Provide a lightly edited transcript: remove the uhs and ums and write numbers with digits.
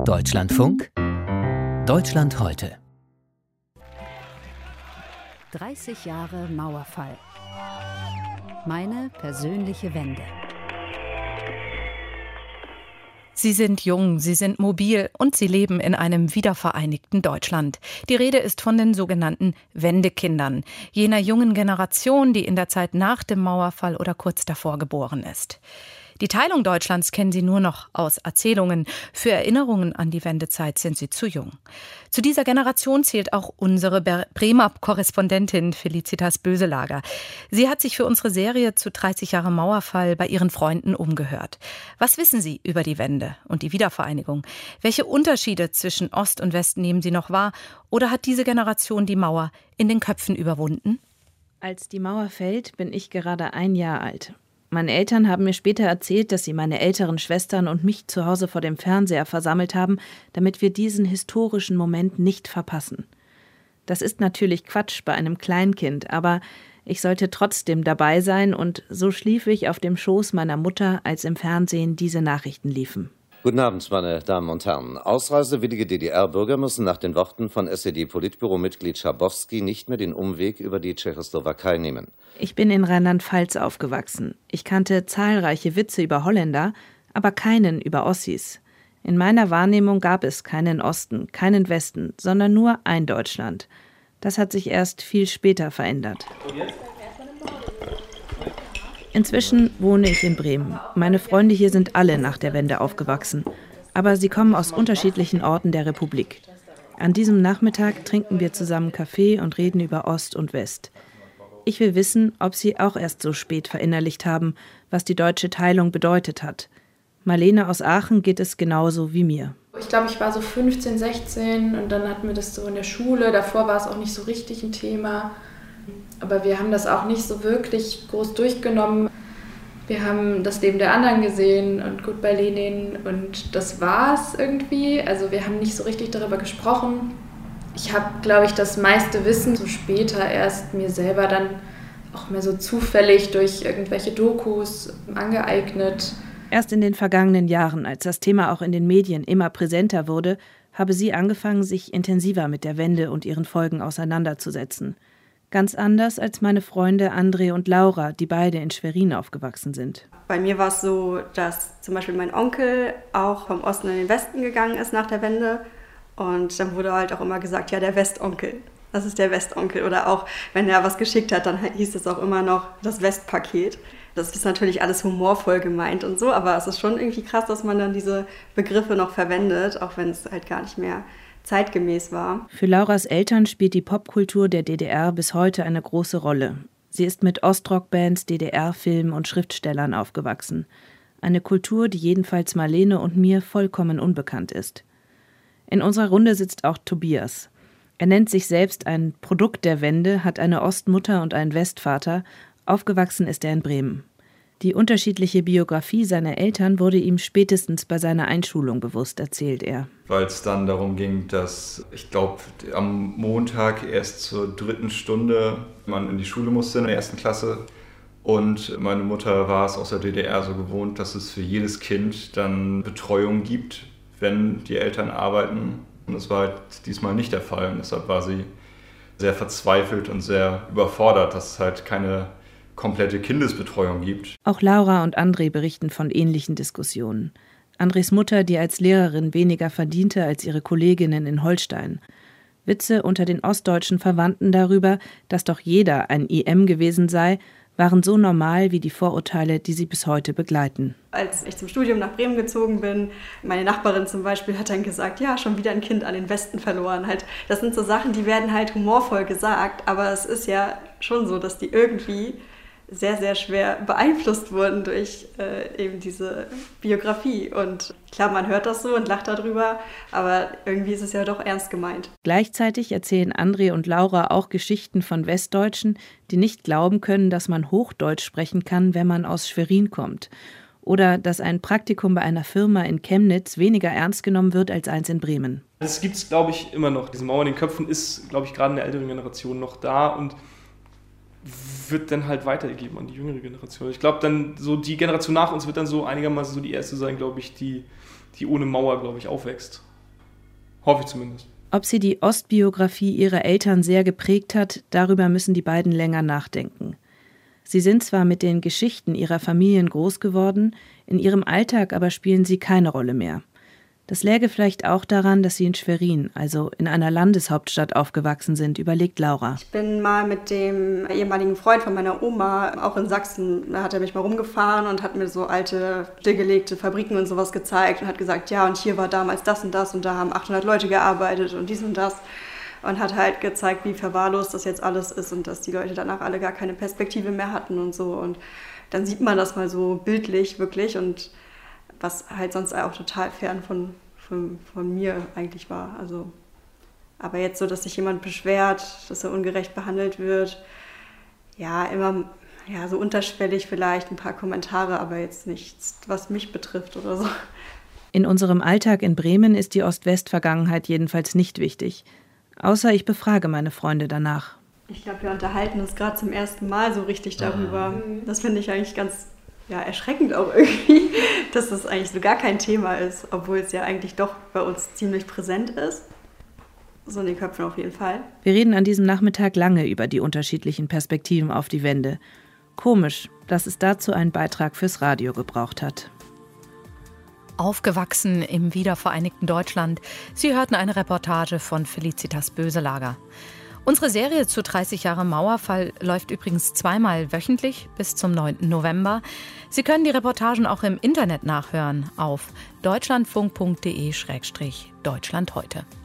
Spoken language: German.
Deutschlandfunk, Deutschland heute. 30 Jahre Mauerfall. Meine persönliche Wende. Sie sind jung, sie sind mobil und sie leben in einem wiedervereinigten Deutschland. Die Rede ist von den sogenannten Wendekindern, jener jungen Generation, die in der Zeit nach dem Mauerfall oder kurz davor geboren ist. Die Teilung Deutschlands kennen sie nur noch aus Erzählungen. Für Erinnerungen an die Wendezeit sind sie zu jung. Zu dieser Generation zählt auch unsere Bremer Korrespondentin Felicitas Böselager. Sie hat sich für unsere Serie zu 30 Jahre Mauerfall bei ihren Freunden umgehört. Was wissen Sie über die Wende und die Wiedervereinigung? Welche Unterschiede zwischen Ost und West nehmen Sie noch wahr? Oder hat diese Generation die Mauer in den Köpfen überwunden? Als die Mauer fällt, bin ich gerade 1 Jahr alt. Meine Eltern haben mir später erzählt, dass sie meine älteren Schwestern und mich zu Hause vor dem Fernseher versammelt haben, damit wir diesen historischen Moment nicht verpassen. Das ist natürlich Quatsch bei einem Kleinkind, aber ich sollte trotzdem dabei sein und so schlief ich auf dem Schoß meiner Mutter, als im Fernsehen diese Nachrichten liefen. Guten Abend, meine Damen und Herren. Ausreisewillige DDR-Bürger müssen nach den Worten von SED-Politbüro-Mitglied Schabowski nicht mehr den Umweg über die Tschechoslowakei nehmen. Ich bin in Rheinland-Pfalz aufgewachsen. Ich kannte zahlreiche Witze über Holländer, aber keinen über Ossis. In meiner Wahrnehmung gab es keinen Osten, keinen Westen, sondern nur ein Deutschland. Das hat sich erst viel später verändert. Inzwischen wohne ich in Bremen. Meine Freunde hier sind alle nach der Wende aufgewachsen. Aber sie kommen aus unterschiedlichen Orten der Republik. An diesem Nachmittag trinken wir zusammen Kaffee und reden über Ost und West. Ich will wissen, ob sie auch erst so spät verinnerlicht haben, was die deutsche Teilung bedeutet hat. Marlene aus Aachen geht es genauso wie mir. Ich glaube, ich war so 15, 16 und dann hatten wir das so in der Schule. Davor war es auch nicht so richtig ein Thema. Aber wir haben das auch nicht so wirklich groß durchgenommen. Wir haben das Leben der anderen gesehen und Goodbye Lenin und das war's irgendwie. Also wir haben nicht so richtig darüber gesprochen. Ich habe, glaube ich, das meiste Wissen so später erst mir selber dann auch mehr so zufällig durch irgendwelche Dokus angeeignet. Erst in den vergangenen Jahren, als das Thema auch in den Medien immer präsenter wurde, habe sie angefangen, sich intensiver mit der Wende und ihren Folgen auseinanderzusetzen. Ganz anders als meine Freunde André und Laura, die beide in Schwerin aufgewachsen sind. Bei mir war es so, dass zum Beispiel mein Onkel auch vom Osten in den Westen gegangen ist nach der Wende. Und dann wurde halt auch immer gesagt, ja, der Westonkel, das ist der Westonkel. Oder auch, wenn er was geschickt hat, dann hieß es auch immer noch das Westpaket. Das ist natürlich alles humorvoll gemeint und so, aber es ist schon irgendwie krass, dass man dann diese Begriffe noch verwendet, auch wenn es halt gar nicht mehr zeitgemäß war. Für Lauras Eltern spielt die Popkultur der DDR bis heute eine große Rolle. Sie ist mit Ostrock-Bands, DDR-Filmen und Schriftstellern aufgewachsen. Eine Kultur, die jedenfalls Marlene und mir vollkommen unbekannt ist. In unserer Runde sitzt auch Tobias. Er nennt sich selbst ein Produkt der Wende, hat eine Ostmutter und einen Westvater. Aufgewachsen ist er in Bremen. Die unterschiedliche Biografie seiner Eltern wurde ihm spätestens bei seiner Einschulung bewusst, erzählt er. Weil es dann darum ging, dass, ich glaube, am Montag erst zur 3. Stunde man in die Schule musste, in der 1. Klasse. Und meine Mutter war es aus der DDR so gewohnt, dass es für jedes Kind dann Betreuung gibt, wenn die Eltern arbeiten. Und das war halt diesmal nicht der Fall. Und deshalb war sie sehr verzweifelt und sehr überfordert, dass es halt keine komplette Kindesbetreuung gibt. Auch Laura und André berichten von ähnlichen Diskussionen. Andres Mutter, die als Lehrerin weniger verdiente als ihre Kolleginnen in Holstein. Witze unter den ostdeutschen Verwandten darüber, dass doch jeder ein IM gewesen sei, waren so normal wie die Vorurteile, die sie bis heute begleiten. Als ich zum Studium nach Bremen gezogen bin, meine Nachbarin zum Beispiel hat dann gesagt, ja, schon wieder ein Kind an den Westen verloren. Halt, das sind so Sachen, die werden halt humorvoll gesagt, aber es ist ja schon so, dass die irgendwie sehr, sehr schwer beeinflusst wurden durch eben diese Biografie. Und klar, man hört das so und lacht darüber, aber irgendwie ist es ja doch ernst gemeint. Gleichzeitig erzählen André und Laura auch Geschichten von Westdeutschen, die nicht glauben können, dass man Hochdeutsch sprechen kann, wenn man aus Schwerin kommt. Oder dass ein Praktikum bei einer Firma in Chemnitz weniger ernst genommen wird als eins in Bremen. Das gibt es, glaube ich, immer noch. Diese Mauer in den Köpfen ist, glaube ich, gerade in der älteren Generation noch da und wird dann halt weitergegeben an die jüngere Generation. Ich glaube, dann so die Generation nach uns wird dann so einigermaßen so die erste sein, glaube ich, die ohne Mauer, glaube ich, aufwächst. Hoffe ich zumindest. Ob sie die Ostbiografie ihrer Eltern sehr geprägt hat, darüber müssen die beiden länger nachdenken. Sie sind zwar mit den Geschichten ihrer Familien groß geworden, in ihrem Alltag aber spielen sie keine Rolle mehr. Das läge vielleicht auch daran, dass sie in Schwerin, also in einer Landeshauptstadt, aufgewachsen sind, überlegt Laura. Ich bin mal mit dem ehemaligen Freund von meiner Oma, auch in Sachsen, da hat er mich mal rumgefahren und hat mir so alte, stillgelegte Fabriken und sowas gezeigt und hat gesagt, ja, und hier war damals das und da haben 800 Leute gearbeitet und dies und das. Und hat halt gezeigt, wie verwahrlost das jetzt alles ist und dass die Leute danach alle gar keine Perspektive mehr hatten und so. Und dann sieht man das mal so bildlich wirklich und was halt sonst auch total fern von mir eigentlich war. Also, aber jetzt so, dass sich jemand beschwert, dass er ungerecht behandelt wird, ja, immer ja, so unterschwellig vielleicht ein paar Kommentare, aber jetzt nichts, was mich betrifft oder so. In unserem Alltag in Bremen ist die Ost-West-Vergangenheit jedenfalls nicht wichtig. Außer ich befrage meine Freunde danach. Ich glaube, wir unterhalten uns gerade zum ersten Mal so richtig darüber. Das finde ich eigentlich ganz erschreckend auch irgendwie, dass das eigentlich so gar kein Thema ist, obwohl es ja eigentlich doch bei uns ziemlich präsent ist. So in den Köpfen auf jeden Fall. Wir reden an diesem Nachmittag lange über die unterschiedlichen Perspektiven auf die Wende. Komisch, dass es dazu einen Beitrag fürs Radio gebraucht hat. Aufgewachsen im wiedervereinigten Deutschland. Sie hörten eine Reportage von Felicitas Böselager. Unsere Serie zu 30 Jahre Mauerfall läuft übrigens zweimal wöchentlich bis zum 9. November. Sie können die Reportagen auch im Internet nachhören auf deutschlandfunk.de/Deutschland heute.